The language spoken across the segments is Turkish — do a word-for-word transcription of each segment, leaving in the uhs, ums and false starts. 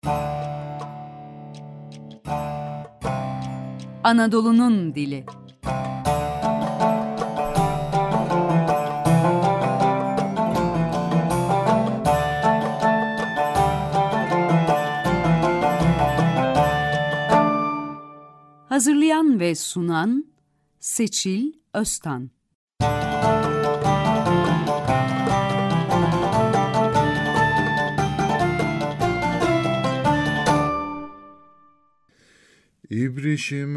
Anadolu'nun dili. Hazırlayan ve sunan Seçil Öztan. İbrişim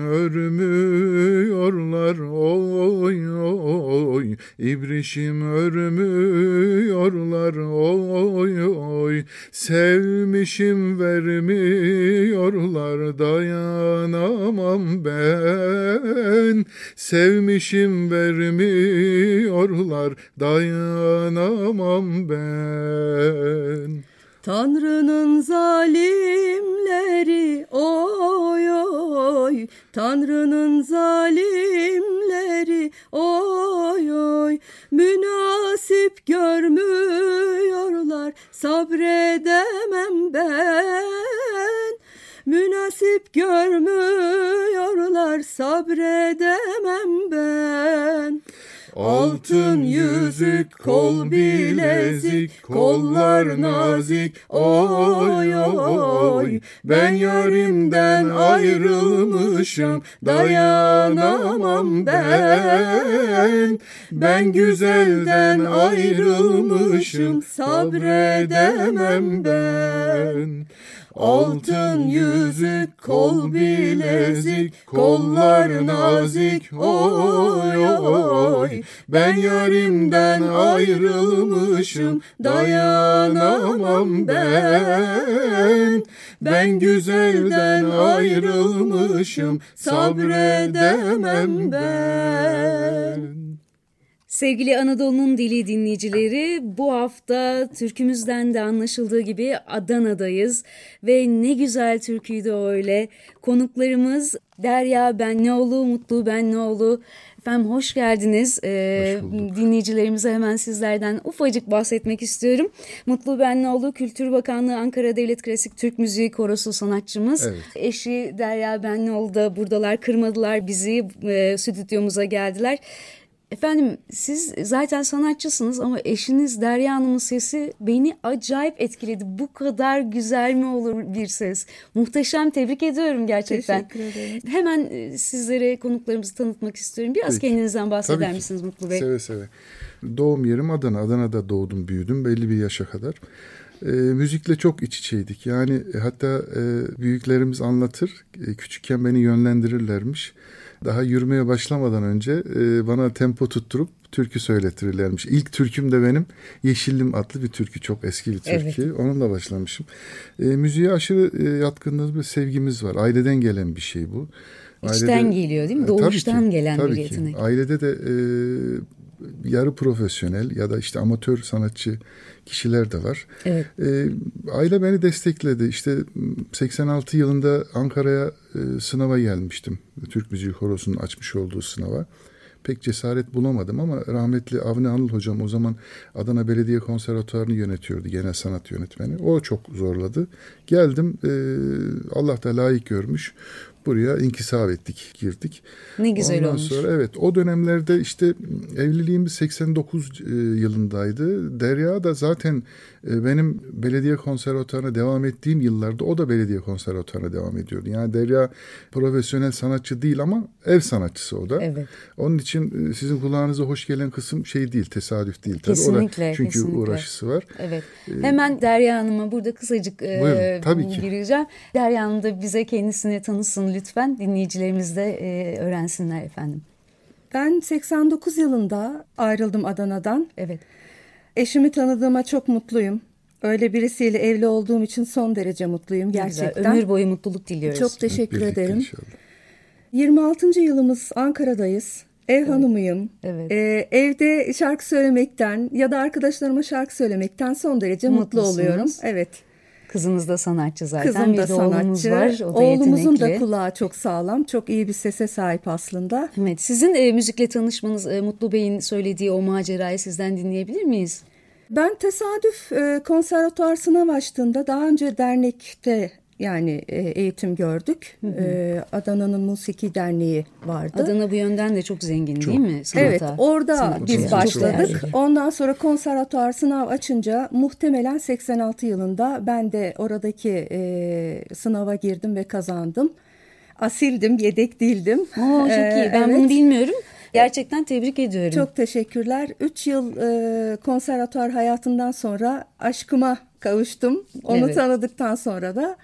örmüyorlar oy oy, İbrişim örmüyorlar oy oy, sevmişim vermiyorlar dayanamam ben, sevmişim vermiyorlar dayanamam ben. Tanrı'nın zalimleri oy oy, Tanrı'nın zalimleri oy oy, münasip görmüyorlar, sabredemem ben. Münasip görmüyorlar, sabredemem ben. Altın yüzük, kol bilezik, kollar nazik, oy oy, ben yarimden ayrılmışım, dayanamam ben. Ben güzelden ayrılmışım, sabredemem ben. Altın yüzük, kol bilezik, kollar nazik, oy oy, ben yarimden ayrılmışım, dayanamam ben. Ben güzelden ayrılmışım, sabredemem ben. Sevgili Anadolu'nun dili dinleyicileri, bu hafta türkümüzden de anlaşıldığı gibi Adana'dayız ve ne güzel türküydü o öyle. Konuklarımız Derya Benlioğlu, Mutlu Benlioğlu. Efendim hoş geldiniz. Ee, hoş bulduk. Dinleyicilerimize hemen sizlerden ufacık bahsetmek istiyorum. Mutlu Benlioğlu, Kültür Bakanlığı Ankara Devlet Klasik Türk Müziği Korosu sanatçımız. Evet. Eşi Derya Benlioğlu da buradalar, kırmadılar bizi, e, stüdyomuza geldiler. Efendim siz zaten sanatçısınız ama eşiniz Derya Hanım'ın sesi beni acayip etkiledi. Bu kadar güzel mi olur bir ses? Muhteşem, tebrik ediyorum gerçekten. Teşekkür ederim. Hemen sizlere konuklarımızı tanıtmak istiyorum. Biraz Peki. kendinizden bahseder Tabii ki. misiniz Mutlu Bey? Seve seve. Doğum yerim Adana. Adana'da doğdum, büyüdüm belli bir yaşa kadar. E, müzikle çok iç içeydik. Yani e, hatta e, büyüklerimiz anlatır. E, küçükken beni yönlendirirlermiş. Daha yürümeye başlamadan önce e, bana tempo tutturup türkü söyletirlermiş. İlk türküm de benim Yeşillim adlı bir türkü. Çok eski bir türkü. Evet. Onunla başlamışım. E, müziğe aşırı e, yatkınlığımız ve sevgimiz var. Aileden gelen bir şey bu. İçten Ailede, geliyor değil mi? Doğuştan tabii ki, gelen tabii bir yetenek. Ki. Ailede de e, yarı profesyonel ya da işte amatör sanatçı kişiler de var. Evet. E, aile beni destekledi. İşte seksen altı yılında Ankara'ya e, sınava gelmiştim. Türk Müziği Korosu'nun açmış olduğu sınava. Pek cesaret bulamadım ama rahmetli Avni Anıl hocam o zaman Adana Belediye Konservatuvarı'nı yönetiyordu. Genel sanat yönetmeni. O çok zorladı. Geldim. E, Allah da layık görmüş. Buraya inkisap ettik, girdik. Ne güzel Ondan olmuş. Sonra evet, o dönemlerde işte evliliğimiz seksen dokuz yılındaydı. Derya da zaten benim belediye konservatuvarına devam ettiğim yıllarda o da belediye konservatuvarına devam ediyordu. Yani Derya profesyonel sanatçı değil ama ev sanatçısı o da. Evet. Onun için sizin kulağınıza hoş gelen kısım şey değil, tesadüf değil. Tabii. Kesinlikle. O da çünkü kesinlikle. uğraşısı var. Evet. Hemen Derya Hanım'a burada kısacık Buyurun, tabii ki. gireceğim. Derya Hanım da bize kendisini tanısın lütfen. Dinleyicilerimiz de e, öğrensinler efendim. Ben seksen dokuz yılında ayrıldım Adana'dan. Evet. Eşimi tanıdığıma çok mutluyum. Öyle birisiyle evli olduğum için son derece mutluyum gerçekten. Güzel. Ömür boyu mutluluk diliyoruz. Çok teşekkür Birlikte ederim. inşallah. yirmi altıncı yılımız Ankara'dayız. Ev evet. hanımıyım. Evet. Ee, evde şarkı söylemekten ya da arkadaşlarıma şarkı söylemekten son derece mutlu oluyorum. Evet. Kızınız da sanatçı zaten. Kızım bir da de oğlunuz sanatçı. var. O da Oğlumuzun yetenekli. da kulağı çok sağlam. Çok iyi bir sese sahip aslında. Evet. Sizin e, müzikle tanışmanız, e, Mutlu Bey'in söylediği o macerayı sizden dinleyebilir miyiz? Ben tesadüf e, konservatuar sınav açtığında daha önce dernekte yani e, eğitim gördük. Hı hı. E, Adana'nın Musiki Derneği vardı. Adana bu yönden de çok zengin çok. değil mi? Sanata, evet, orada sanata. biz Çok başladık. çok Ondan sonra konservatuar sınav açınca muhtemelen seksen altı yılında ben de oradaki e, sınava girdim ve kazandım. Asildim, yedek değildim. Oo, çok iyi. Ben evet. bunu bilmiyorum. Gerçekten tebrik ediyorum. Çok teşekkürler. Üç yıl e, konservatuar hayatından sonra aşkıma kavuştum. Onu Evet. tanıdıktan sonra da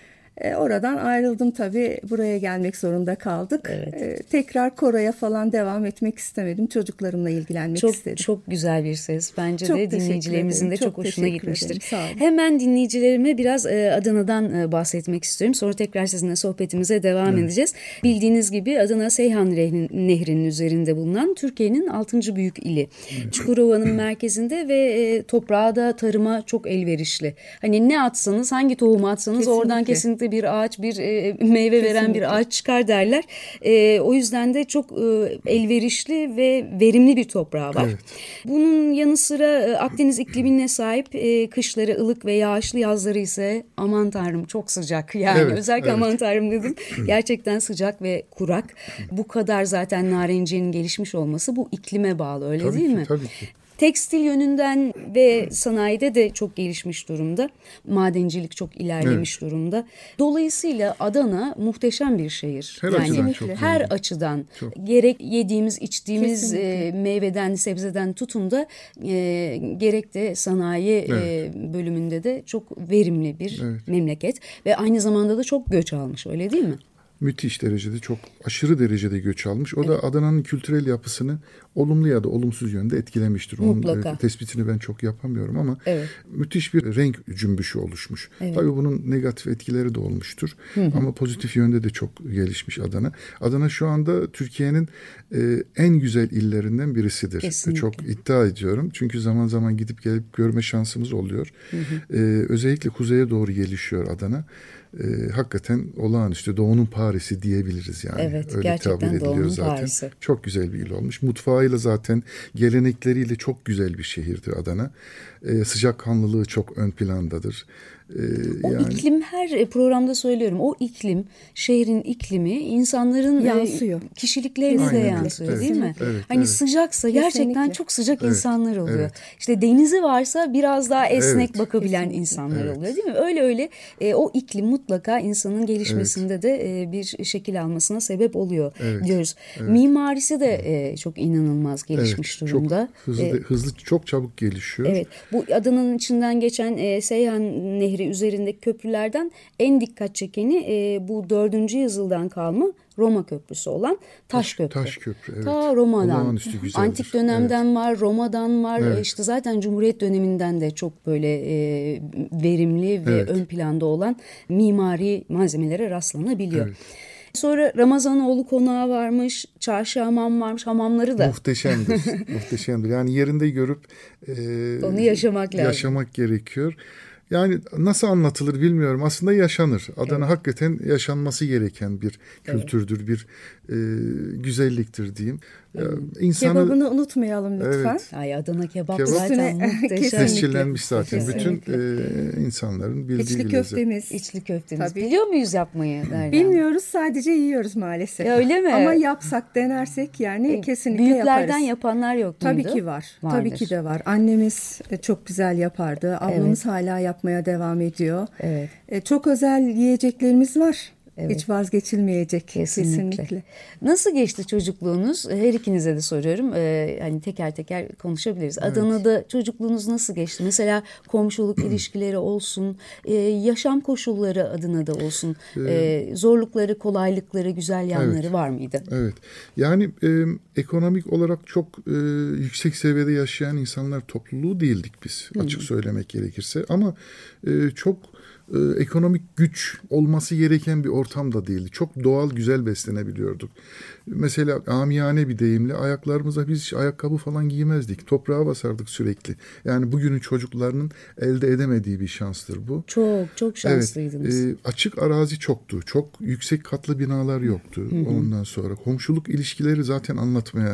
e, oradan ayrıldım tabii. Buraya gelmek zorunda kaldık. Evet. E, tekrar koroya falan devam etmek istemedim. Çocuklarımla ilgilenmek çok, istedim. Çok güzel bir ses. Bence çok de dinleyicilerimizin de çok, çok hoşuna gitmiştir. Ederim, sağ olun. Hemen dinleyicilerime biraz e, Adana'dan e, bahsetmek istiyorum. Sonra tekrar sizinle sohbetimize devam evet. edeceğiz. Bildiğiniz gibi Adana Seyhan Nehri'nin üzerinde bulunan Türkiye'nin altıncı büyük ili. Evet. Çukurova'nın merkezinde ve e, toprağa da tarıma çok elverişli. Hani ne atsanız, hangi tohumu atsanız kesinlikle. Oradan kesinlikle bir ağaç, bir e, meyve kesinlikle. Veren bir ağaç çıkar derler. E, o yüzden de çok e, elverişli ve verimli bir toprağı var. Evet. Bunun yanı sıra e, Akdeniz iklimine sahip, e, kışları ılık ve yağışlı, yazları ise aman tanrım çok sıcak. Yani evet, özellikle evet. aman tanrım dedim. Gerçekten sıcak ve kurak. Bu kadar zaten narenciyenin gelişmiş olması bu iklime bağlı, öyle tabii değil ki, mi? Tabii ki. Tekstil yönünden ve sanayide de çok gelişmiş durumda. Madencilik çok ilerlemiş evet. durumda. Dolayısıyla Adana muhteşem bir şehir. Her yani açıdan çok her önemli. açıdan çok. Gerek yediğimiz, içtiğimiz e, Kesinlikle. meyveden, sebzeden tutun da e, gerek de sanayi evet. e, bölümünde de çok verimli bir evet. memleket ve aynı zamanda da çok göç almış, öyle değil mi? Müthiş derecede, çok aşırı derecede göç almış. O evet. da Adana'nın kültürel yapısını olumlu ya da olumsuz yönde etkilemiştir. Mutlaka. Onun tespitini ben çok yapamıyorum ama evet. müthiş bir renk cümbüşü oluşmuş. Evet. Tabii bunun negatif etkileri de olmuştur. Hı hı. Ama pozitif yönde de çok gelişmiş Adana. Adana şu anda Türkiye'nin e, en güzel illerinden birisidir. Kesinlikle. Çok iddia ediyorum. Çünkü zaman zaman gidip gelip görme şansımız oluyor. Hı hı. E, özellikle kuzeye doğru gelişiyor Adana. Ee, hakikaten olağanüstü, Doğu'nun Paris'i diyebiliriz yani. Evet, öyle tabir ediliyor zaten. Paris'i. Çok güzel bir il olmuş. Mutfağıyla zaten, gelenekleriyle çok güzel bir şehirdir Adana. Ee, sıcakkanlılığı çok ön plandadır. Ee, o yani... iklim, her programda söylüyorum, o iklim, şehrin iklimi insanların yansıyor. E, kişiliklerine de yansıyor evet. değil mi? Evet, hani evet. sıcaksa kesinlikle. Gerçekten çok sıcak evet. insanlar oluyor. Evet. İşte denizi varsa biraz daha esnek evet. bakabilen kesinlikle. insanlar evet. oluyor değil mi? Öyle öyle e, o iklim mutlaka insanın gelişmesinde evet. de e, bir şekil almasına sebep oluyor evet. diyoruz. Evet. Mimarisi de e, çok inanılmaz gelişmiş evet. durumda. Çok hızlı, e, hızlı, çok çabuk gelişiyor. Evet. Bu Adana'nın içinden geçen e, Seyhan Nehri üzerindeki köprülerden en dikkat çekeni e, bu dördüncü yüzyıldan kalma Roma Köprüsü olan Taş Köprü. Taş Köprü, evet. Ta Roma'dan, antik dönemden evet. var, Roma'dan var. Evet. İşte zaten Cumhuriyet döneminden de çok böyle e, verimli ve evet. ön planda olan mimari malzemelere rastlanabiliyor. Evet. Sonra Ramazanoğlu Konağı varmış, Çarşı Hamam varmış, hamamları da. Muhteşemdir, muhteşemdir. Yani yerinde görüp e, onu yaşamak lazım. Yaşamak gerekiyor. Yani nasıl anlatılır bilmiyorum. Aslında yaşanır. Adana evet. hakikaten yaşanması gereken bir kültürdür, evet. bir e, güzelliktir diyeyim. Evet. İnsanı... Kebabını unutmayalım lütfen. Evet. Ay, Adana kebap, kebap zaten muhteşem. Tescillenmiş zaten. Kesinlikle. Bütün e, insanların bildiği İçli köftemiz. İçli köftemiz. Tabii. Biliyor muyuz yapmayı? Derden? Bilmiyoruz, sadece yiyoruz maalesef. Ya öyle mi? Ama yapsak, denersek yani e, kesinlikle büyüklerden yaparız. Büyüklerden yapanlar yok muydu? Tabii ki var. Vardır. Tabii ki de var. Annemiz çok güzel yapardı. Ablamız evet. hala yapmaya devam ediyor. Evet. E, çok özel yiyeceklerimiz var. Evet. Hiç vazgeçilmeyecek kesinlikle. kesinlikle. Nasıl geçti çocukluğunuz? Her ikinize de soruyorum. Ee, hani teker teker konuşabiliriz. Evet. Adana'da çocukluğunuz nasıl geçti? Mesela komşuluk ilişkileri olsun, e, yaşam koşulları Adana'da olsun, e, zorlukları, kolaylıkları, güzel yanları evet. var mıydı? Evet. Yani e, ekonomik olarak çok e, yüksek seviyede yaşayan insanlar topluluğu değildik biz. Hı. Açık söylemek gerekirse. Ama e, çok Ee, ekonomik güç olması gereken bir ortam da değildi. Çok doğal, güzel beslenebiliyorduk. Mesela amiyane bir deyimle ayaklarımıza biz hiç ayakkabı falan giymezdik. Toprağa basardık sürekli. Yani bugünün çocuklarının elde edemediği bir şanstır bu. Çok, çok şanslıydınız. Evet, e, açık arazi çoktu. Çok yüksek katlı binalar yoktu. Hı hı. Ondan sonra komşuluk ilişkileri zaten anlatmaya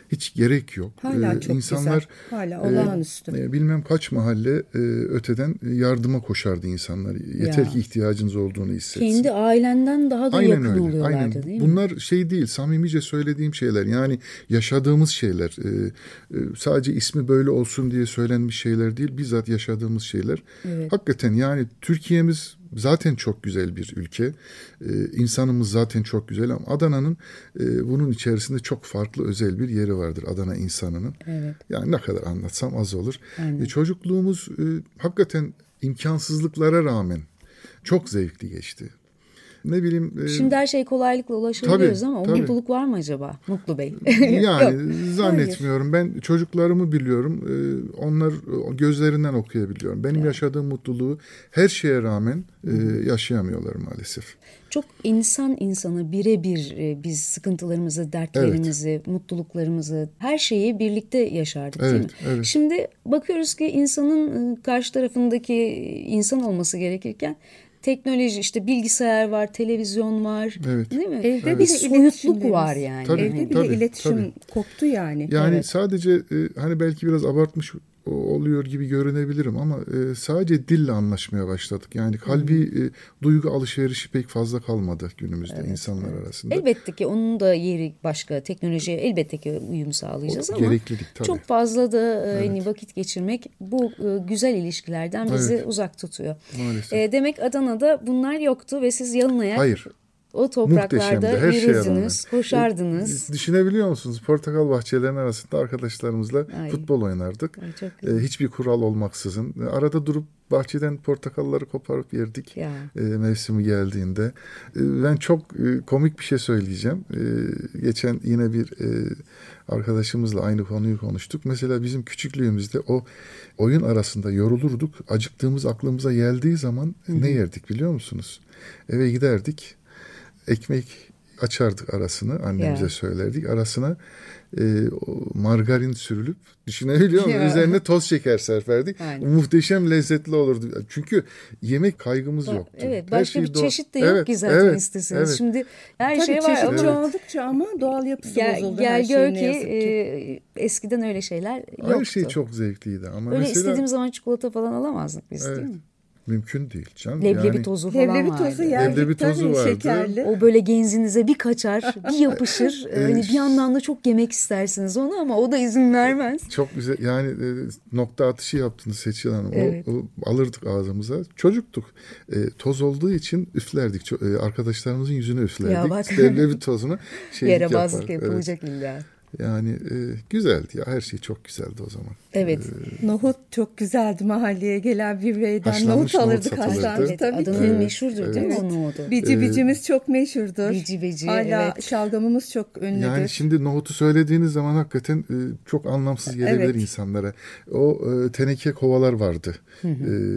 Hiç gerek yok. Hala Ee, çok insanlar, güzel. Hala olağanüstü. E, bilmem kaç mahalle e, öteden yardıma koşardı insanlar. Yeter Ya. ki ihtiyacınız olduğunu hissetsin. Kendi ailenden daha da Aynen yakın öyle, oluyorlardı aynen. değil mi? Bunlar şey değil, samimice söylediğim şeyler. Yani yaşadığımız şeyler. E, e, sadece ismi böyle olsun diye söylenmiş şeyler değil. Bizzat yaşadığımız şeyler. Evet. Hakikaten yani Türkiye'miz zaten çok güzel bir ülke. Ee, insanımız zaten çok güzel ama Adana'nın e, bunun içerisinde çok farklı özel bir yeri vardır Adana insanının. Evet. Yani ne kadar anlatsam az olur. E, çocukluğumuz e, hakikaten imkansızlıklara rağmen çok zevkli geçti. Ne bileyim. E, Şimdi her şey kolaylıkla ulaşabiliyoruz tabii, ama o tabii. mutluluk var mı acaba Mutlu Bey? Yani zannetmiyorum. Ben çocuklarımı biliyorum. Ee, Onlar gözlerinden okuyabiliyorum. Benim Evet. yaşadığım mutluluğu her şeye rağmen e, yaşayamıyorlar maalesef. Çok insan insana birebir e, biz sıkıntılarımızı, dertlerimizi, mutluluklarımızı, her şeyi birlikte yaşardık değil mi? Evet, evet. Şimdi bakıyoruz ki insanın e, karşı tarafındaki insan olması gerekirken teknoloji, işte bilgisayar var, televizyon var, Evet. değil mi? Evde Bir bile soyutluk iletişimlerimiz. var yani. Tabii. Evde bile tabii, iletişim tabii. koptu yani. Yani Evet. sadece e, hani belki biraz abartmış oluyor gibi görünebilirim ama e, sadece dille anlaşmaya başladık. Yani kalbi e, duygu alışverişi pek fazla kalmadı günümüzde Evet, insanlar evet. arasında. Elbette ki onun da yeri başka, teknolojiye elbette ki uyum sağlayacağız O ama gereklilik tabii. çok fazla da e, hani vakit geçirmek bu e, güzel ilişkilerden bizi Evet. uzak tutuyor. Maalesef. E, demek Adana'da bunlar yoktu ve siz yalın ayak Hayır. o topraklarda Muhteşemdi, her şeye yürüdünüz, rağmen. koşardınız. E, Düşünebiliyor musunuz? Portakal bahçelerinin arasında arkadaşlarımızla Ay. futbol oynardık. Ay, çok E, güzel. hiçbir kural olmaksızın. E, arada durup bahçeden portakalları koparıp yerdik. Ya. E, mevsimi geldiğinde. E, ben çok e, komik bir şey söyleyeceğim. E, geçen yine bir e, arkadaşımızla aynı konuyu konuştuk. Mesela bizim küçüklüğümüzde o oyun arasında yorulurduk. Acıktığımız aklımıza geldiği zaman e, ne yerdik biliyor musunuz? Eve giderdik. Ekmek açardık arasını, annemize Ya. söylerdik. Arasına e, o margarin sürülüp, düşünebiliyor musun? Ya. Üzerine toz şeker serperdik. Aynen. Muhteşem lezzetli olurdu. Çünkü yemek kaygımız Ba- yoktu. Evet, Her başka şey bir doğal. çeşit de yok Evet, ki zaten evet, isteseniz. evet. Şimdi her Tabii şey var çeşit ama çoğaldıkça ama doğal yapısı gel, bozuldu gel her gör şeyin ki, ne yazık ki. e, eskiden öyle şeyler yoktu. Her şey çok zevkliydi ama Öyle mesela istediğimiz zaman çikolata falan alamazdık biz evet, değil mi? mümkün değil canım. Leblebi yani, tozu falan Leblebi vardı. tozu yerdik Leblebi tozu tabii vardı. şekerli. O böyle genzinize bir kaçar, bir yapışır. Ee, hani bir yandan da çok yemek istersiniz onu ama o da izin vermez. Çok güzel yani e, nokta atışı yaptınız Seçil Hanım. Evet. O, o alırdık ağzımıza. Çocuktuk. E, toz olduğu için üflerdik. Ço- e, arkadaşlarımızın yüzüne üflerdik. Ya bak. Leblebi tozunu şeylik Yaramazlık yapardık. yapılacak illa. Evet. Yani e, güzeldi ya. Her şey çok güzeldi o zaman. Evet. Nohut çok güzeldi, mahalleye gelen bir beyden Haşlanmış nohut nohut alırdık satılırdı. haşlanmış Evet, tabii Adana'nın ki. meşhurdur değil mi Evet. o nohudu? Bici bicimiz çok meşhurdur. Bici bici, Hala evet. şalgamımız çok ünlüdür. Yani şimdi nohutu söylediğiniz zaman hakikaten e, çok anlamsız gelebilir Evet. insanlara. O e, teneke kovalar vardı. E,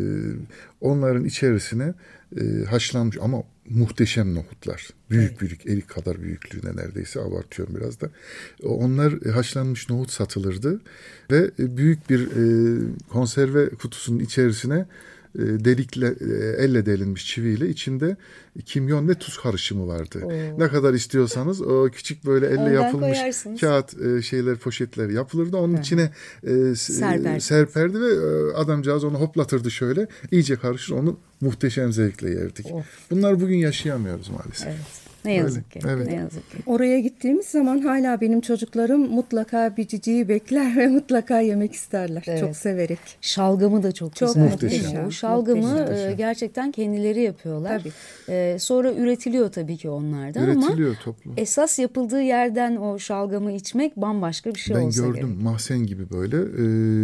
onların içerisine e, haşlanmış ama muhteşem nohutlar. Büyük Evet. büyük, elik kadar büyüklüğüne neredeyse, abartıyorum biraz da. Onlar e, haşlanmış nohut satılırdı ve e, büyük bir e, konserve kutusunun içerisine e, delikle e, elle delinmiş çiviyle içinde kimyon ve tuz karışımı vardı. Oo. Ne kadar istiyorsanız o küçük böyle elle Ondan yapılmış koyarsınız. kağıt e, şeyler, poşetler yapılırdı. Onun içine e, s- Serper. serperdi ve e, adamcağız onu hoplatırdı şöyle. İyice karışır, onu muhteşem zevkle yerdik. Of. Bunlar bugün yaşayamıyoruz maalesef. Evet. Ne yazık ki. Evet. Ne yazık ki. Oraya gittiğimiz zaman hala benim çocuklarım mutlaka biciciyi bekler ve mutlaka yemek isterler. Evet. Çok severek. Şalgamı da çok, Çok güzel. muhteşem. değil mi? O şalgamı Muhteşem. e, gerçekten kendileri yapıyorlar. Tabii. E, sonra üretiliyor tabii ki onlardan ama Üretiliyor toplu. esas yapıldığı yerden o şalgamı içmek bambaşka bir şey Ben olsa gördüm gerek. mahzen gibi böyle e,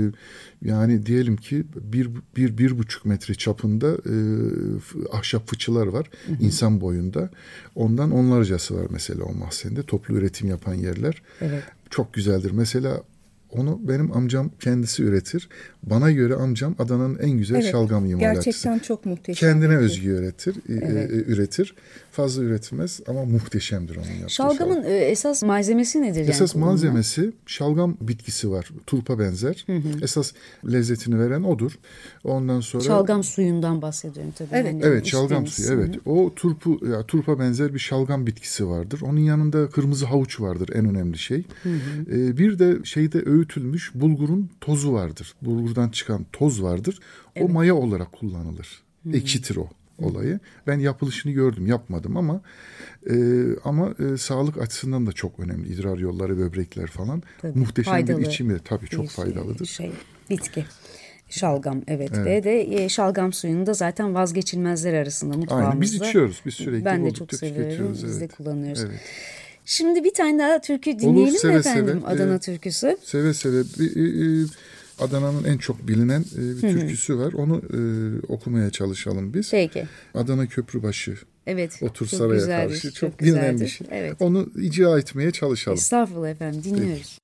yani diyelim ki bir, bir, bir buçuk metre çapında e, f- ahşap fıçılar var insan boyunda. Ondan onlarcası var mesela o mahzende. Toplu üretim yapan yerler. Evet. Çok güzeldir. Mesela Onu benim amcam kendisi üretir. Bana göre amcam Adana'nın en güzel evet, şalgam imalatçısı. Gerçekten çok muhteşem. Kendine özgü üretir, evet. e, üretir. Fazla üretilmez ama muhteşemdir onun yaptığı Şalgamın şalgam. esas malzemesi nedir? Esas yani malzemesi şalgam bitkisi var. Turpa benzer. Hı hı. Esas lezzetini veren odur. Ondan sonra şalgam suyundan bahsediyorum tabii. Evet, yani evet şalgam suyu. Evet. O turpu ya turpa benzer bir şalgam bitkisi vardır. Onun yanında kırmızı havuç vardır en önemli şey. Hı hı. Ee, bir de şeyde öğütülmüş bulgurun tozu vardır. Bulgurdan çıkan toz vardır. Evet. O maya olarak kullanılır. Hı. Ekşitir o olayı. Ben yapılışını gördüm, yapmadım ama e, ama e, sağlık açısından da çok önemli. İdrar yolları, böbrekler falan. Tabii, muhteşem faydalı bir içimi. Tabii çok faydalıdır. Şey, bitki. Şalgam evet. evet ve de şalgam suyunu da zaten vazgeçilmezler arasında mutfağımızda. Aynen, biz içiyoruz. Biz sürekli ben de çok seviyorum. Biz evet. de kullanıyoruz. Evet. Şimdi bir tane daha türkü dinleyelim Olur, seve, mi efendim? Seve. Adana ee, türküsü. Seve seve. Bir, e, Adana'nın en çok bilinen e, bir türküsü var. Onu e, okumaya çalışalım biz. Peki. Adana Köprübaşı. Evet. Otur saraya güzeldir, karşı. Çok, çok bilinen bir şey. Evet. Onu icra etmeye çalışalım. Estağfurullah efendim, dinliyoruz.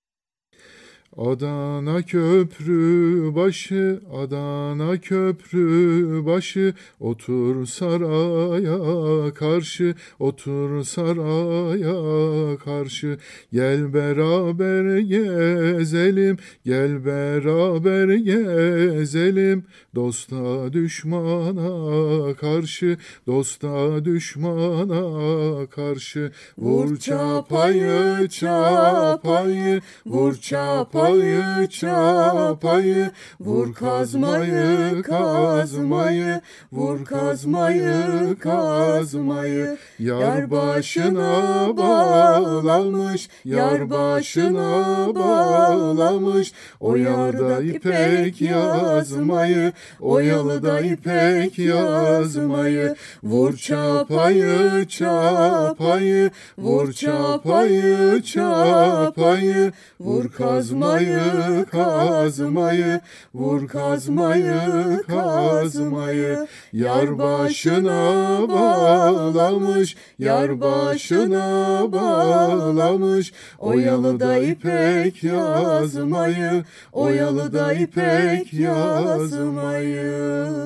Adana köprü başı, Adana köprü başı, otur saraya karşı, otur saraya karşı. Gel beraber gezelim, gel beraber gezelim, dosta düşmana karşı, dosta düşmana karşı. Vur çapayı çapayı, vur çapayı Çapayı çapayı, vur kazmayı kazmayı, vur kazmayı kazmayı. Yar başına bağlamış, yar başına bağlamış, o yarda ipek yazmayı, o yalıda ipek yazmayı. Vur çapayı çapayı, vur çapayı çapayı, vur kazmayı kazmayı, vur kazmayı kazmayı. Yar başına bağlamış, yar başına bağlamış, o yalıda ipek yazmayı, o yalıda ipek yazmayı.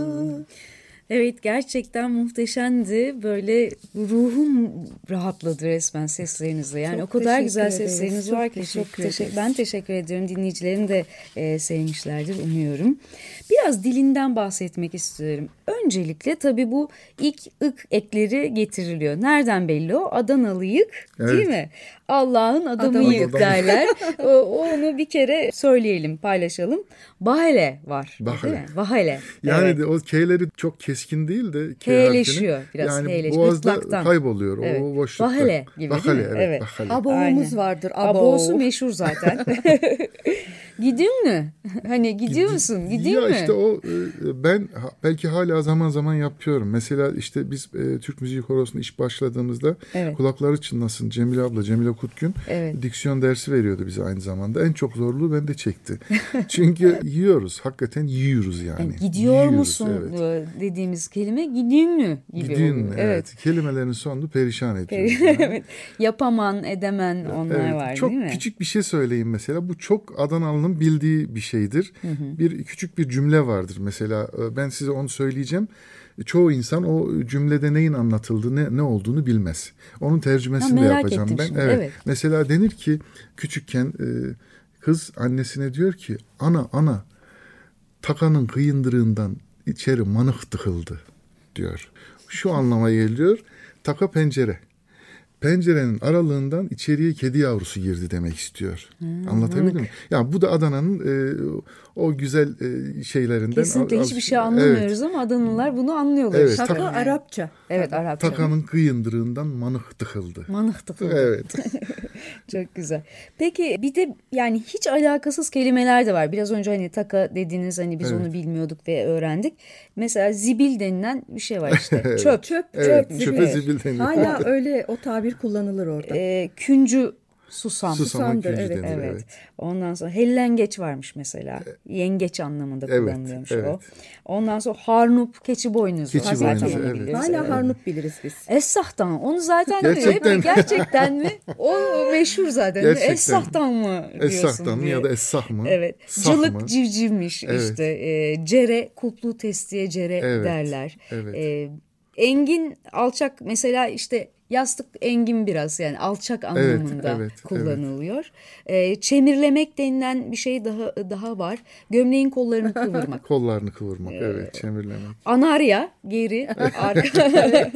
Evet, gerçekten muhteşemdi. Böyle ruhum rahatladı resmen seslerinizle. Yani çok o kadar güzel ederiz. Sesleriniz çok var ki teşekkür çok teşekkür. Ben teşekkür ediyorum. Dinleyicilerim de e, sevmişlerdir umuyorum. Biraz dilinden bahsetmek istiyorum. Öncelikle tabii bu ilk ık ekleri getiriliyor. Nereden belli o? Adanalıyık, evet. Değil mi? Allah'ın adamıyık derler. o, onu bir kere söyleyelim, paylaşalım. Bahale var. Bahale. Değil mi? Bahale. Yani evet. de o K'leri çok keskin değil de K'leşiyor biraz. Yani K'leşiyor. boğazda Itlaktan. kayboluyor evet. o boşlukta. Bahale gibi bahale, değil mi? Evet, evet. bahale. Aboğumuz vardır. Abo. Aboğusu meşhur zaten. Gidiyor mu? Hani gidiyor musun? Gidiyor ya mu? işte o ben belki hala zaman zaman yapıyorum. Mesela işte biz e, Türk Müziği Korosu'na iş başladığımızda evet. Kulakları çınlasın Cemile abla, Cemile Kutgün evet. diksiyon dersi veriyordu bize aynı zamanda. En çok zorluğu bende çekti. Çünkü yiyoruz. Hakikaten yiyoruz yani. yani gidiyor yiyoruz, musun evet. dediğimiz kelime gidiyor mu gibi Gidiyor oluyor. Evet. evet. Kelimelerin sonunu perişan ediyor. Yani. evet. Yapaman, edemen onlar evet. var çok değil mi? Çok küçük bir şey söyleyeyim mesela. Bu çok Adanalı'nın bildiği bir şeydir. Hı hı. Bir küçük bir cümle vardır mesela. Ben size onu söyleyeceğim. Çoğu insan o cümlede neyin anlatıldığı, ne, ne olduğunu bilmez. Onun tercümesini de yapacağım ben. Evet. evet. Mesela denir ki küçükken kız annesine diyor ki ana ana takanın kıyındırığından içeri manık tıkıldı diyor. Şu anlama geliyor. Taka pencere. Pencerenin aralığından içeriye kedi yavrusu girdi demek istiyor. Hmm, Anlatabildim mi? Ya bu da Adana'nın e, o güzel e, şeylerinden. Kesinlikle hiçbir şey anlamıyoruz evet. ama Adanalılar bunu anlıyorlar. Evet, Taka yani. Arapça. Evet, Arapça. Takanın kıyındırığından manık tıkıldı. Manık tıkıldı. Evet. Çok güzel. Peki bir de yani hiç alakasız kelimeler de var. Biraz önce hani taka dediğiniz hani biz evet. onu bilmiyorduk ve öğrendik. Mesela zibil denilen bir şey var işte. evet. Çöp. Çöp. Evet, çöp çöpe zibil deniyor. Hala öyle o tabir kullanılır orada. Ee, küncü Susam. Susama Susamdır, gülcü evet, denir. Evet. Evet. Ondan sonra hellengeç varmış mesela. Yengeç anlamında Evet, kullanılıyormuş evet. o. Ondan sonra harnup, keçi boynuzu. Keçi Zaten boynuzu, onu evet. biliyoruz. Hala Evet. harnup biliriz biz. Essah'tan. Onu zaten Gerçekten. gerçekten mi? O meşhur zaten. Gerçekten. Essah'tan mı diyorsun Essah'tan mı diye. ya da essah mı? Evet. Sah Cılık mı? civcivmiş Evet. işte. E, cere, kuplu testiye cere Evet, derler. evet. E, engin, alçak mesela işte yastık engin biraz yani alçak anlamında evet, kullanılıyor. E, çemirlemek denilen bir şey daha daha var. Gömleğin kollarını kıvırmak. Kollarını kıvırmak, evet, çemirlemek. Anarya geri arka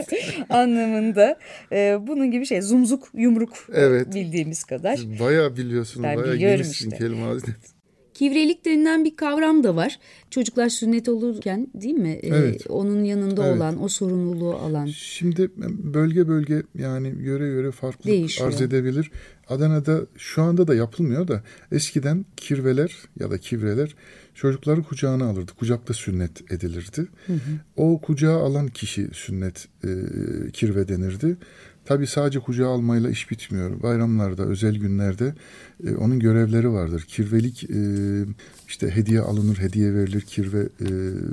anlamında. E, bunun gibi şey zumzuk yumruk Evet. bildiğimiz kadar. Siz bayağı biliyorsunuz, Ben bayağı biliyorum genişsin işte. kelime hazinesi. Kivrelik denilen bir kavram da var. Çocuklar sünnet olurken değil mi? Ee, Evet. Onun yanında Evet. olan, o sorumluluğu alan. Şimdi bölge bölge yani yöre yöre farklılık Değişiyor. arz edebilir. Adana'da şu anda da yapılmıyor da eskiden kirveler ya da kivreler çocukları kucağına alırdı. Kucakta sünnet edilirdi. Hı hı. O kucağa alan kişi sünnet e, kirve denirdi. Tabii sadece kucağa almayla iş bitmiyor. Bayramlarda, özel günlerde e, onun görevleri vardır. Kirvelik e, işte hediye alınır, hediye verilir, kirve e,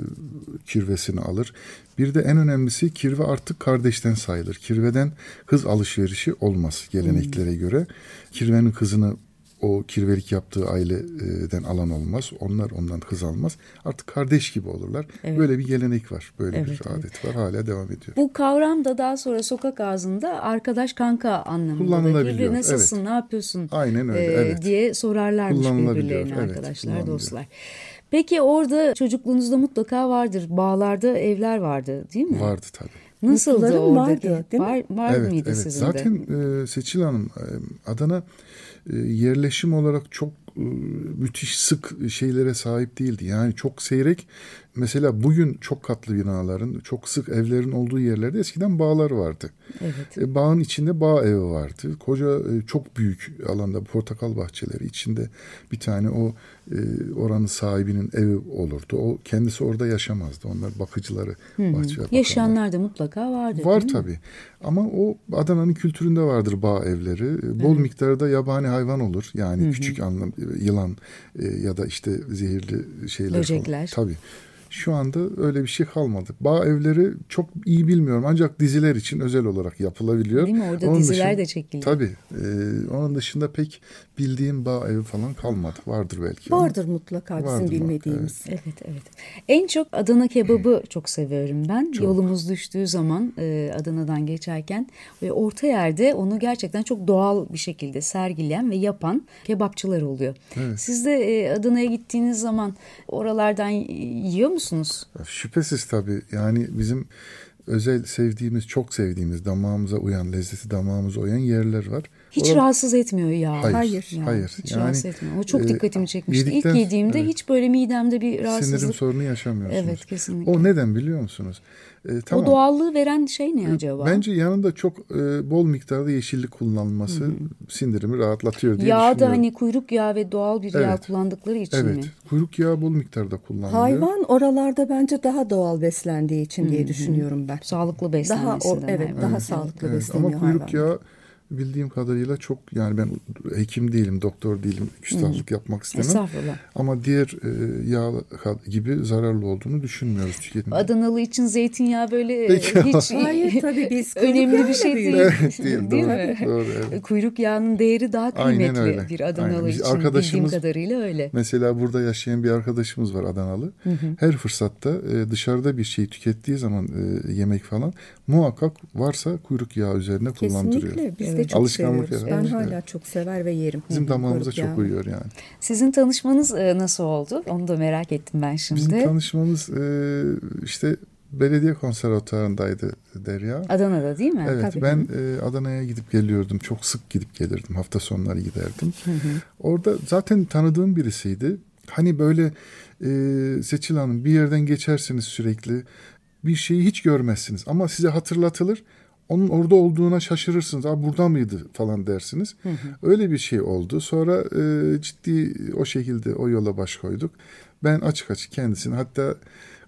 kirvesini alır. Bir de en önemlisi kirve artık kardeşten sayılır. Kirveden kız alışverişi olmaz geleneklere hmm. göre. Kirvenin kızını o kirvelik yaptığı aileden alan olmaz. Onlar ondan kız almaz. Artık kardeş gibi olurlar. Evet. Böyle bir gelenek var. Böyle evet, bir adet evet. var. Hala devam ediyor. Bu kavram da daha sonra sokak ağzında arkadaş kanka anlamında. Kullanılabiliyor. Kirve nasılsın, evet. ne yapıyorsun Aynen öyle, e, evet. diye sorarlarmış birbirlerine evet, arkadaşlar, dostlar. Peki orada çocukluğunuzda mutlaka vardır. Bağlarda evler vardı değil mi? Vardı tabii. Nasıldı Mutluların oradaki? vardı, değil mi? Var, var evet, mıydı evet. sizin Zaten de? Zaten e, Seçil Hanım Adana e, yerleşim olarak çok e, müthiş sık şeylere sahip değildi. Yani çok seyrek. Mesela bugün çok katlı binaların, çok sık evlerin olduğu yerlerde eskiden bağlar vardı. Evet. E, bağın içinde bağ evi vardı. Koca e, çok büyük alanda portakal bahçeleri içinde bir tane o e, oranın sahibinin evi olurdu. O kendisi orada yaşamazdı. Onlar bakıcıları, hmm. bahçe bakanları. Yaşayanlar da mutlaka vardı. Var tabii. Ama o Adana'nın kültüründe vardır bağ evleri. Bol evet. miktarda yabani hayvan olur. Yani hı hı. küçük anlam yılan e, ya da işte zehirli şeyler. Böcekler. Falan. Tabii. Şu anda öyle bir şey kalmadı. Bağ evleri çok iyi bilmiyorum. Ancak diziler için özel olarak yapılabiliyor. Değil mi? Orada onun diziler dışında, de çekildi. Tabii. E, onun dışında pek bildiğim bağ evi falan kalmadı. Vardır belki. Vardır ama. Mutlaka bizim Vardır bilmediğimiz. Evet. evet, evet. En çok Adana kebabı çok seviyorum ben. Çok. Yolumuz düştüğü zaman e, Adana'dan geçerken ve orta yerde onu gerçekten çok doğal bir şekilde sergileyen ve yapan kebapçılar oluyor. Evet. Siz de e, Adana'ya gittiğiniz zaman oralardan yiyor musunuz? Şüphesiz tabii. Yani bizim özel sevdiğimiz, çok sevdiğimiz, damağımıza uyan, lezzeti damağımıza uyan yerler var. Hiç Orada... rahatsız etmiyor ya. Hayır. Hayır. Yani, hayır. Hiç yani, rahatsız etmiyor. O çok e, dikkatimi çekmişti. yedikten, İlk yediğimde evet. hiç böyle midemde bir rahatsızlık. Sindirim sorunu yaşamıyorsunuz. Evet, kesinlikle. O neden biliyor musunuz? E, tamam. O doğallığı veren şey ne acaba? Bence yanında çok e, bol miktarda yeşillik kullanılması Hı-hı. sindirimi rahatlatıyor diye yağ düşünüyorum. Yağ da hani kuyruk yağı ve doğal bir evet. yağ kullandıkları için evet. mi? Evet. Kuyruk yağı bol miktarda kullanılıyor. Hayvan oralarda bence daha doğal beslendiği için Hı-hı. diye düşünüyorum ben. Sağlıklı beslenmesinden. Daha o, evet, hayvan. daha evet. sağlıklı evet. besleniyor Ama kuyruk hayvan. yağı bildiğim kadarıyla çok, yani ben hekim değilim, doktor değilim, küstahlık hmm. yapmak istemem. Estağfurullah. Ama diğer e, yağ gibi zararlı olduğunu düşünmüyoruz tüketimde. Adanalı için zeytinyağı böyle Peki. hiç Hayır, tabii biz önemli bir şey değil. Evet, değil, değil doğru, mi? Doğru, evet. Kuyruk yağının değeri daha kıymetli bir Adanalı için bildiğim kadarıyla öyle. Mesela burada yaşayan bir arkadaşımız var Adanalı. Hı hı. Her fırsatta e, dışarıda bir şey tükettiği zaman e, yemek falan muhakkak varsa kuyruk yağı üzerine kullandırıyor. Kesinlikle. Biz evet. de çok Alışkanlık seviyoruz. Yani. Ben evet. hala çok sever ve yerim. Bizim damağımıza çok yağı. uyuyor yani. Sizin tanışmanız nasıl oldu? Onu da merak ettim ben şimdi. Bizim tanışmamız e, işte belediye konservatuarındaydı Derya. Adana'da değil mi? Evet. Tabii. Ben e, Adana'ya gidip geliyordum. Çok sık gidip gelirdim. Hafta sonları giderdim. Hı hı. Orada zaten tanıdığım birisiydi. Hani böyle e, Seçil Hanım, bir yerden geçersiniz sürekli. Bir şeyi hiç görmezsiniz. Ama size hatırlatılır. Onun orada olduğuna şaşırırsınız. Aa, burada mıydı falan dersiniz. Hı hı. Öyle bir şey oldu. Sonra e, ciddi o şekilde o yola baş koyduk. Ben açık açık kendisini, hatta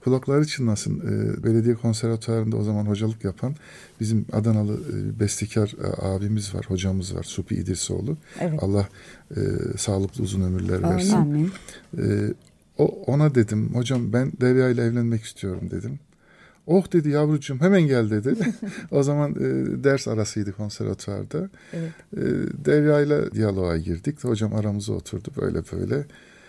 kulakları çınlasın. E, belediye konservatuarında o zaman hocalık yapan bizim Adanalı e, bestekar e, abimiz var, hocamız var. Supi İdrisoğlu. Evet. Allah e, sağlıklı uzun ömürler versin. Amin. E, o, ona dedim, hocam ben Derya ile evlenmek istiyorum dedim. Oh dedi yavrucuğum hemen gel dedi. O zaman e, ders arasıydı konservatuvarda. Evet. E, Derya ile diyaloğa girdik. Hocam aramıza oturdu böyle böyle.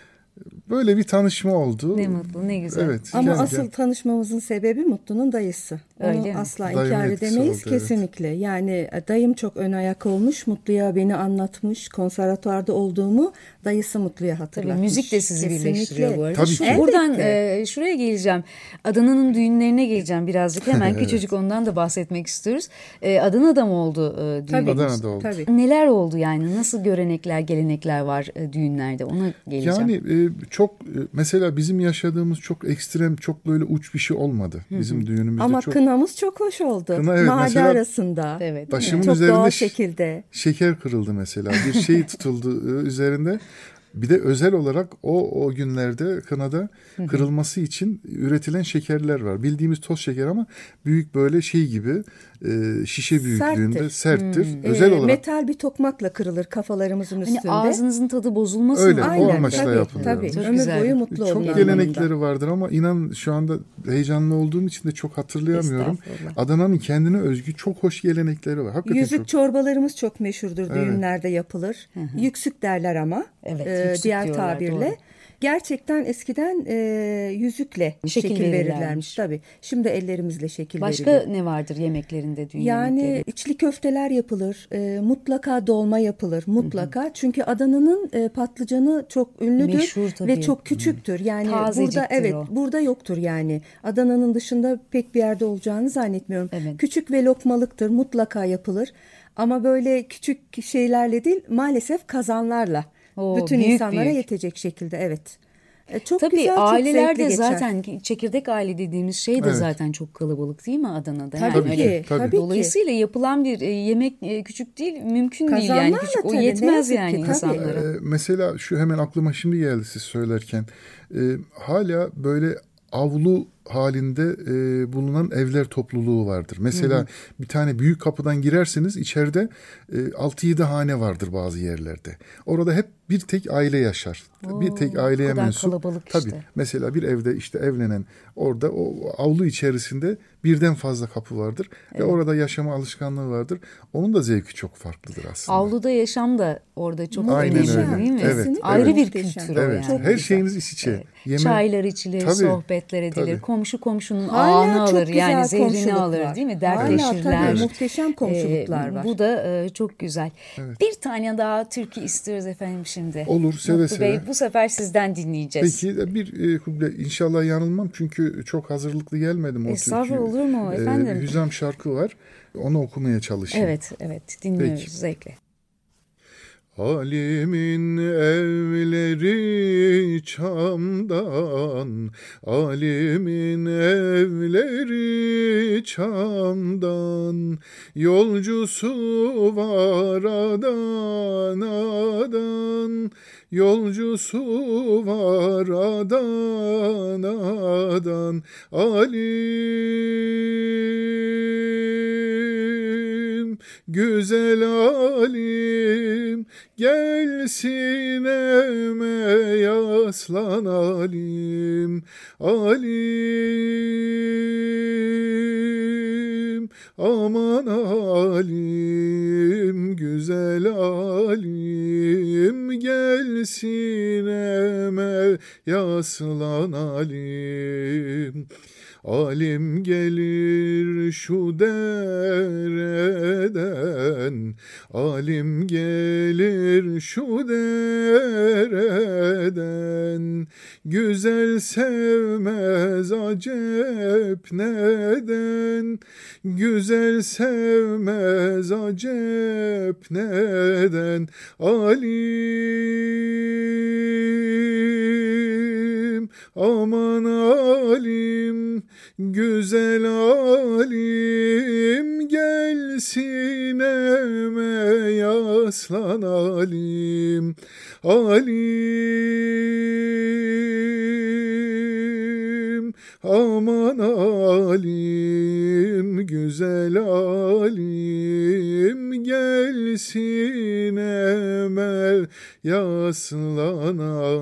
Böyle bir tanışma oldu. Ne mutlu, ne güzel. Evet, ama gel, asıl gel. tanışmamızın sebebi Mutlu'nun dayısı. Onu Öyle asla Dayım inkar etkisi edemeyiz oldu, kesinlikle. Evet. Yani dayım çok ön ayak olmuş. Mutlu'ya beni anlatmış. Konservatuvarda olduğumu dayısı Mutlu'ya hatırlatmış. Tabii müzik de sizi kesinlikle birleştiriyor bu arada. Tabii Şu, ki. buradan e, şuraya geleceğim. Adana'nın düğünlerine geleceğim birazcık. Hemen evet. Küçücük ondan da bahsetmek istiyoruz. E, Adana'da mı oldu e, düğünleriniz? Tabii Adana'da oldu. Tabii. Neler oldu yani? Nasıl görenekler, gelenekler var e, düğünlerde? Ona geleceğim. Yani e, çok e, mesela bizim yaşadığımız çok ekstrem, çok böyle uç bir şey olmadı. Hı-hı. Bizim düğünümüzde ama çok. kınamız çok hoş oldu. Kına, evet, mahalle arasında. Evet. Başımın çok üzerinde doğal şekilde. Şeker kırıldı mesela. Bir şey tutuldu üzerinde. Bir de özel olarak o o günlerde kınada kırılması için üretilen şekerler var. Bildiğimiz toz şeker ama büyük böyle şey gibi e, şişe büyüklüğünde serttir. serttir. Hmm. Özel ee, olarak metal bir tokmakla kırılır kafalarımızın üstünde. Hani ağzınızın tadı bozulmasın. Öyle mı? o amaçla yapılıyor. Tabii. Çok Ömür güzel. boyu mutlu olun. Çok gelenekleri vardır ama inan şu anda heyecanlı olduğum için de çok hatırlayamıyorum. Adana'nın kendine özgü çok hoş gelenekleri var. Hakikaten yüzük çok... çorbalarımız çok meşhurdur. Evet. Düğünlerde yapılır. Hı hı. Yüksük derler ama. Evet, e, diğer diyorlar, tabirle. Doğru. Gerçekten eskiden e, yüzükle şekil, şekil verirlermiş. verirlermiş tabii. Şimdi ellerimizle şekil Başka veriliyor. ne vardır yemeklerinde, düğün yani yemekleri? içli köfteler yapılır. E, mutlaka dolma yapılır. Mutlaka. Hı hı. Çünkü Adana'nın e, patlıcanı çok ünlüdür. Meşhur tabii. Ve çok küçüktür. Yani tazeciktir burada evet o. Burada yoktur yani. Adana'nın dışında pek bir yerde olacağını zannetmiyorum. Evet. Küçük ve lokmalıktır. Mutlaka yapılır. Ama böyle küçük şeylerle değil, maalesef kazanlarla. Oo, bütün büyük, insanlara büyük. yetecek şekilde, evet. Çok Tabii güzel, ailelerde çok zaten çekirdek aile dediğimiz şey de evet. zaten çok kalabalık değil mi Adana'da? Tabii yani ki. Öyle. Tabii. Dolayısıyla yapılan bir yemek küçük değil, mümkün Kazanlarla değil yani. Küçük, o yetmez yani ki, insanlara. Ee, mesela şu hemen aklıma şimdi geldi siz söylerken. Ee, hala böyle avlu halinde e, bulunan evler topluluğu vardır. Mesela hı hı. bir tane büyük kapıdan girerseniz içeride e, altı yedi hane vardır bazı yerlerde. Orada hep bir tek aile yaşar. Oo, bir tek aileye mensup. Tabii işte. Mesela bir evde işte evlenen orada o avlu içerisinde birden fazla kapı vardır evet. ve orada yaşama alışkanlığı vardır. Onun da zevki çok farklıdır aslında. Avluda yaşam da orada çok Aynen önemli öyle. değil mi? Evet, ayrı evet. bir kültür o evet. yani. Her şeyiniz iç içe. Evet. Yeme... Çaylar içilir, tabii, sohbetler edilir. Tabii. Komşu komşunun hala ağını alır yani zehrini alır var. değil mi? Dertleşirler. Hala tabii muhteşem komşuluklar ee, var. Bu da e, çok güzel. Evet. Bir tane daha türkü istiyoruz efendim şimdi. Olur, seve Mutlu seve. Bey, bu sefer sizden dinleyeceğiz. Peki bir e, kuble inşallah yanılmam çünkü çok hazırlıklı gelmedim o türküyü. Estağfurullah, olur mu efendim? E, Hüzam şarkı var. Onu okumaya çalışayım. Evet, evet. Dinliyoruz Peki. Zevkle. Alimin evleri çamdan, alimin evleri çamdan, yolcusu var Adana'dan, yolcusu var Adana'dan, alim, güzel alim, gelsin eme aslan alim, alim, aman alim, güzel alim, gelsin eme aslan alim. Alim gelir şu dereden, alim gelir şu dereden, güzel sevmez acep neden, güzel sevmez acep neden, alim, aman alim, güzel alim, gelsin eme aslan alim, alim, alim, aman alim, güzel alim, gelsin emel yaslan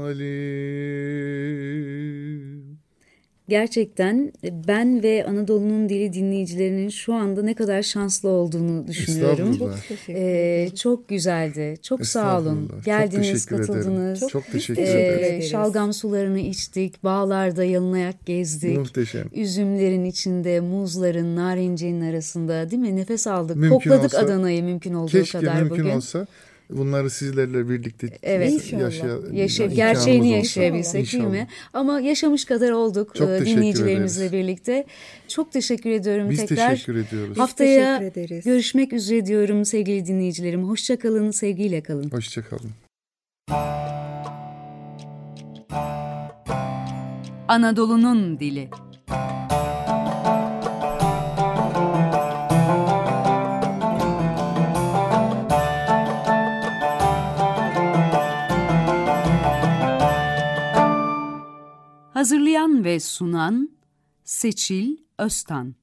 alim. Gerçekten ben ve Anadolu'nun Dili dinleyicilerinin şu anda ne kadar şanslı olduğunu düşünüyorum. Estağfurullah. Ee, çok güzeldi. Çok sağ olun. Geldiniz, çok katıldınız. Çok, çok teşekkür ee, ederim. Şalgam sularını içtik. Bağlarda yalınayak gezdik. Muhteşem. Üzümlerin içinde, muzların, narincinin arasında, değil mi? Nefes aldık. Mümkün Kokladık olsa, Adana'yı mümkün olduğu keşke kadar mümkün bugün. olsa bunları sizlerle birlikte Evet. yaşa, Yaşa, imkanımız gerçeğini olsa. yaşayabilsek İnşallah. değil mi? Ama yaşamış kadar olduk Çok e, teşekkür dinleyicilerimizle ederiz. birlikte. Çok teşekkür ediyorum Biz tekrar. teşekkür ediyoruz. Haftaya teşekkür ederiz. görüşmek üzere diyorum sevgili dinleyicilerim. Hoşça kalın, sevgiyle kalın. Hoşça kalın. Anadolu'nun dili. Hazırlayan ve sunan Seçil Öztan.